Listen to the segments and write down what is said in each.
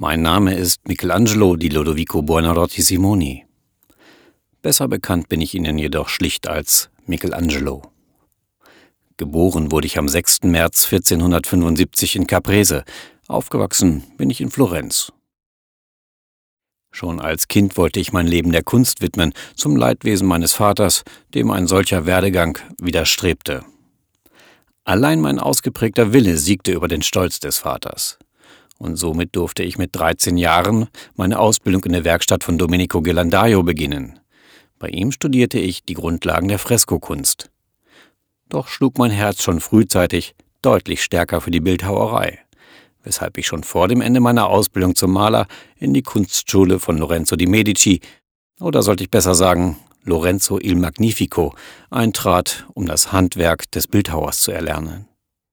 Mein Name ist Michelangelo di Lodovico Buonarroti Simoni. Besser bekannt bin ich Ihnen jedoch schlicht als Michelangelo. Geboren wurde ich am 6. März 1475 in Caprese. Aufgewachsen bin ich in Florenz. Schon als Kind wollte ich mein Leben der Kunst widmen, zum Leidwesen meines Vaters, dem ein solcher Werdegang widerstrebte. Allein mein ausgeprägter Wille siegte über den Stolz des Vaters. Und somit durfte ich mit 13 Jahren meine Ausbildung in der Werkstatt von Domenico Ghirlandaio beginnen. Bei ihm studierte ich die Grundlagen der Freskokunst. Doch schlug mein Herz schon frühzeitig deutlich stärker für die Bildhauerei, weshalb ich schon vor dem Ende meiner Ausbildung zum Maler in die Kunstschule von Lorenzo di Medici, oder sollte ich besser sagen Lorenzo il Magnifico, eintrat, um das Handwerk des Bildhauers zu erlernen.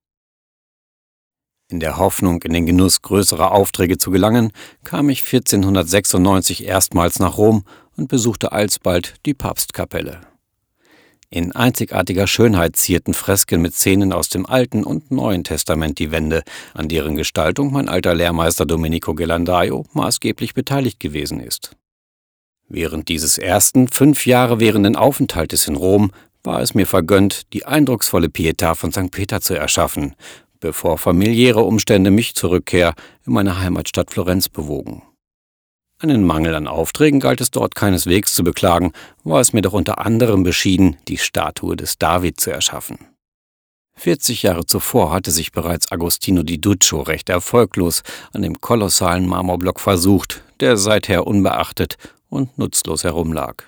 In der Hoffnung, in den Genuss größerer Aufträge zu gelangen, kam ich 1496 erstmals nach Rom und besuchte alsbald die Papstkapelle. In einzigartiger Schönheit zierten Fresken mit Szenen aus dem Alten und Neuen Testament die Wände, an deren Gestaltung mein alter Lehrmeister Domenico Ghirlandaio maßgeblich beteiligt gewesen ist. Während dieses ersten 5 Jahre währenden Aufenthaltes in Rom war es mir vergönnt, die eindrucksvolle Pietà von St. Peter zu erschaffen, bevor familiäre Umstände mich zur Rückkehr in meine Heimatstadt Florenz bewogen. Einen Mangel an Aufträgen galt es dort keineswegs zu beklagen, war es mir doch unter anderem beschieden, die Statue des David zu erschaffen. 40 Jahre zuvor hatte sich bereits Agostino di Duccio recht erfolglos an dem kolossalen Marmorblock versucht, der seither unbeachtet und nutzlos herumlag.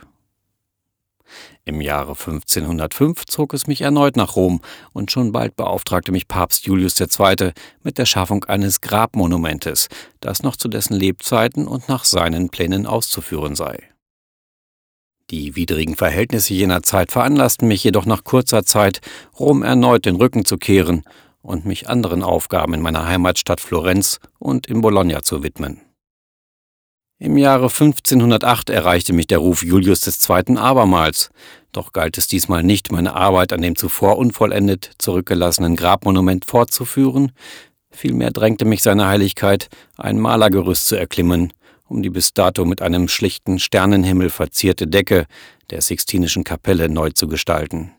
Im Jahre 1505 zog es mich erneut nach Rom und schon bald beauftragte mich Papst Julius II. Mit der Schaffung eines Grabmonumentes, das noch zu dessen Lebzeiten und nach seinen Plänen auszuführen sei. Die widrigen Verhältnisse jener Zeit veranlassten mich jedoch nach kurzer Zeit, Rom erneut den Rücken zu kehren und mich anderen Aufgaben in meiner Heimatstadt Florenz und in Bologna zu widmen. Im Jahre 1508 erreichte mich der Ruf Julius II. Abermals, doch galt es diesmal nicht, meine Arbeit an dem zuvor unvollendet zurückgelassenen Grabmonument fortzuführen, vielmehr drängte mich seine Heiligkeit, ein Malergerüst zu erklimmen, um die bis dato mit einem schlichten Sternenhimmel verzierte Decke der Sixtinischen Kapelle neu zu gestalten.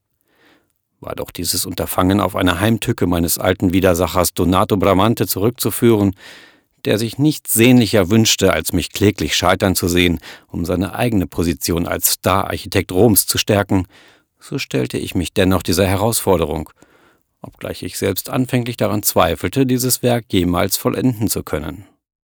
War doch dieses Unterfangen auf eine Heimtücke meines alten Widersachers Donato Bramante zurückzuführen, der sich nichts sehnlicher wünschte, als mich kläglich scheitern zu sehen, um seine eigene Position als Star-Architekt Roms zu stärken, so stellte ich mich dennoch dieser Herausforderung, obgleich ich selbst anfänglich daran zweifelte, dieses Werk jemals vollenden zu können.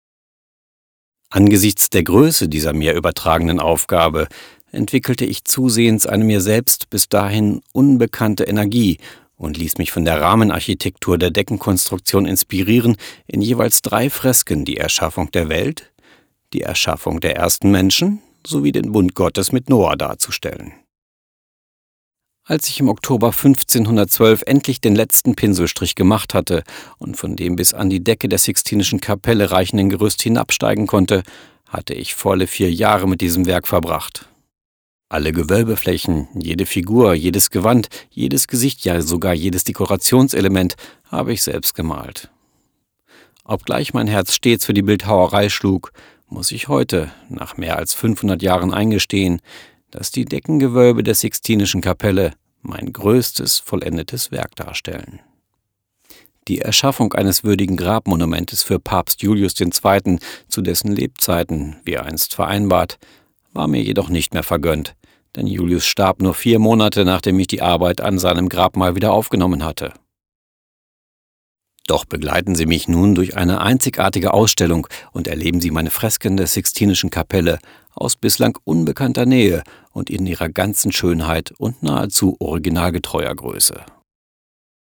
Angesichts der Größe dieser mir übertragenen Aufgabe entwickelte ich zusehends eine mir selbst bis dahin unbekannte Energie und ließ mich von der Rahmenarchitektur der Deckenkonstruktion inspirieren, in jeweils 3 Fresken die Erschaffung der Welt, die Erschaffung der ersten Menschen sowie den Bund Gottes mit Noah darzustellen. Als ich im Oktober 1512 endlich den letzten Pinselstrich gemacht hatte und von dem bis an die Decke der Sixtinischen Kapelle reichenden Gerüst hinabsteigen konnte, hatte ich volle 4 Jahre mit diesem Werk verbracht. Alle Gewölbeflächen, jede Figur, jedes Gewand, jedes Gesicht, ja sogar jedes Dekorationselement habe ich selbst gemalt. Obgleich mein Herz stets für die Bildhauerei schlug, muss ich heute, nach mehr als 500 Jahren eingestehen, dass die Deckengewölbe der Sixtinischen Kapelle mein größtes vollendetes Werk darstellen. Die Erschaffung eines würdigen Grabmonumentes für Papst Julius II. Zu dessen Lebzeiten, wie einst vereinbart, war mir jedoch nicht mehr vergönnt, denn Julius starb nur 4 Monate, nachdem ich die Arbeit an seinem Grabmal wieder aufgenommen hatte. Doch begleiten Sie mich nun durch eine einzigartige Ausstellung und erleben Sie meine Fresken der Sixtinischen Kapelle aus bislang unbekannter Nähe und in ihrer ganzen Schönheit und nahezu originalgetreuer Größe.